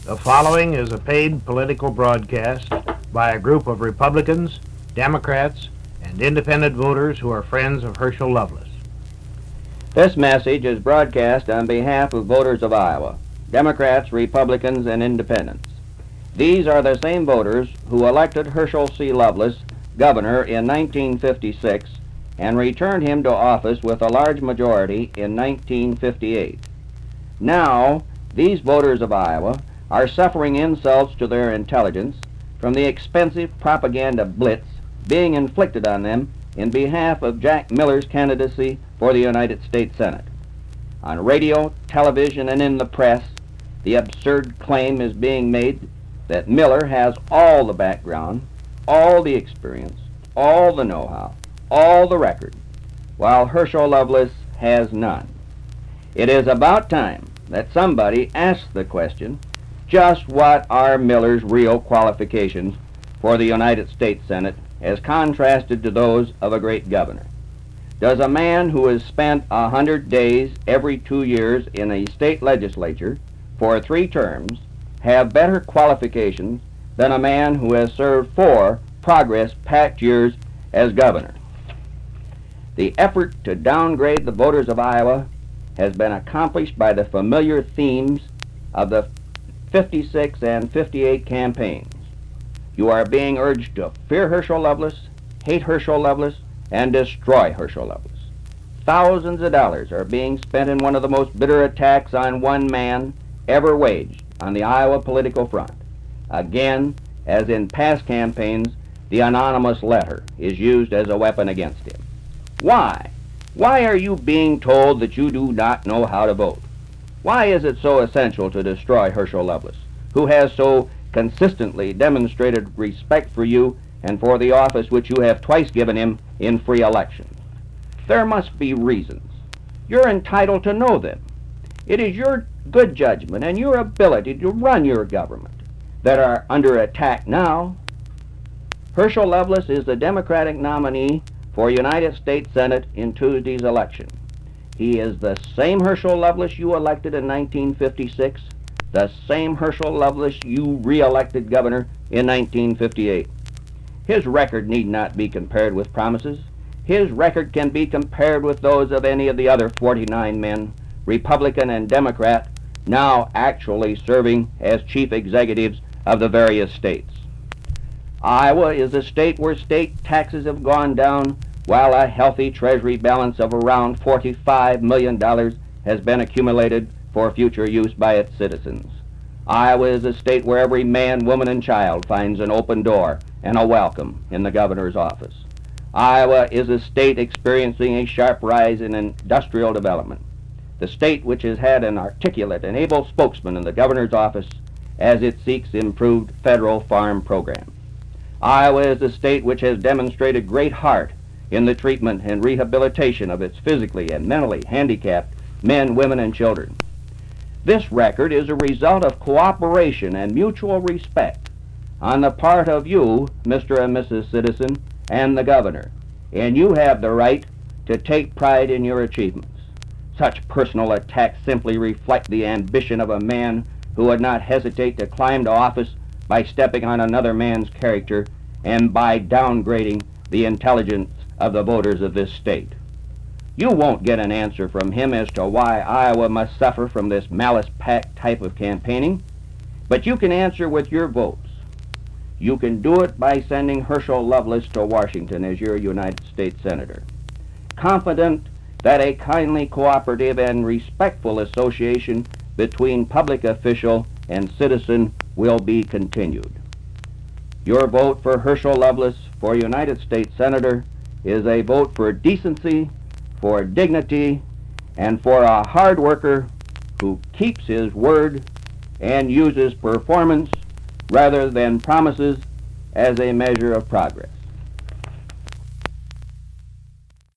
The following is a paid political broadcast by a group of Republicans, Democrats, and independent voters who are friends of Herschel Loveless. This message is broadcast on behalf of voters of Iowa, Democrats, Republicans, and Independents. These are the same voters who elected Herschel C. Loveless governor in 1956 and returned him to office with a large majority in 1958. Now, these voters of Iowa are suffering insults to their intelligence from the expensive propaganda blitz being inflicted on them in behalf of Jack Miller's candidacy for the United States Senate. On radio, television, and in the press, the absurd claim is being made that Miller has all the background, all the experience, all the know-how, all the record, while Herschel Loveless has none. It is about time that somebody asks the question, just what are Miller's real qualifications for the United States Senate as contrasted to those of a great governor? Does a man who has spent 100 days every 2 years in a state legislature for 3 terms have better qualifications than a man who has served 4 progress-packed years as governor? The effort to downgrade the voters of Iowa has been accomplished by the familiar themes of the 56 and 58 campaigns. You are being urged to fear Herschel Loveless, hate Herschel Loveless, and destroy Herschel Loveless. Thousands of dollars are being spent in one of the most bitter attacks on one man ever waged on the Iowa political front. Again, as in past campaigns, the anonymous letter is used as a weapon against him. Why? Why are you being told that you do not know how to vote? Why is it so essential to destroy Herschel Loveless, who has so consistently demonstrated respect for you and for the office which you have twice given him in free elections? There must be reasons. You're entitled to know them. It is your good judgment and your ability to run your government that are under attack now. Herschel Loveless is the Democratic nominee for United States Senate in Tuesday's election. He is the same Herschel Loveless you elected in 1956, the same Herschel Loveless you re-elected governor in 1958. His record need not be compared with promises. His record can be compared with those of any of the other 49 men, Republican and Democrat, now actually serving as chief executives of the various states. Iowa is a state where state taxes have gone down while a healthy treasury balance of around $45 million has been accumulated for future use by its citizens. Iowa is a state where every man, woman, and child finds an open door and a welcome in the governor's office. Iowa is a state experiencing a sharp rise in industrial development, the state which has had an articulate and able spokesman in the governor's office as it seeks improved federal farm programs. Iowa is a state which has demonstrated great heart in the treatment and rehabilitation of its physically and mentally handicapped men, women, and children. This record is a result of cooperation and mutual respect on the part of you, Mr. and Mrs. Citizen, and the governor, and you have the right to take pride in your achievements. Such personal attacks simply reflect the ambition of a man who would not hesitate to climb to office by stepping on another man's character and by downgrading the intelligence of the voters of this state. You won't get an answer from him as to why Iowa must suffer from this malice-packed type of campaigning, but you can answer with your votes. You can do it by sending Herschel Loveless to Washington as your United States Senator, confident that a kindly, cooperative, and respectful association between public official and citizen will be continued. Your vote for Herschel Loveless for United States Senator is a vote for decency, for dignity, and for a hard worker who keeps his word and uses performance rather than promises as a measure of progress.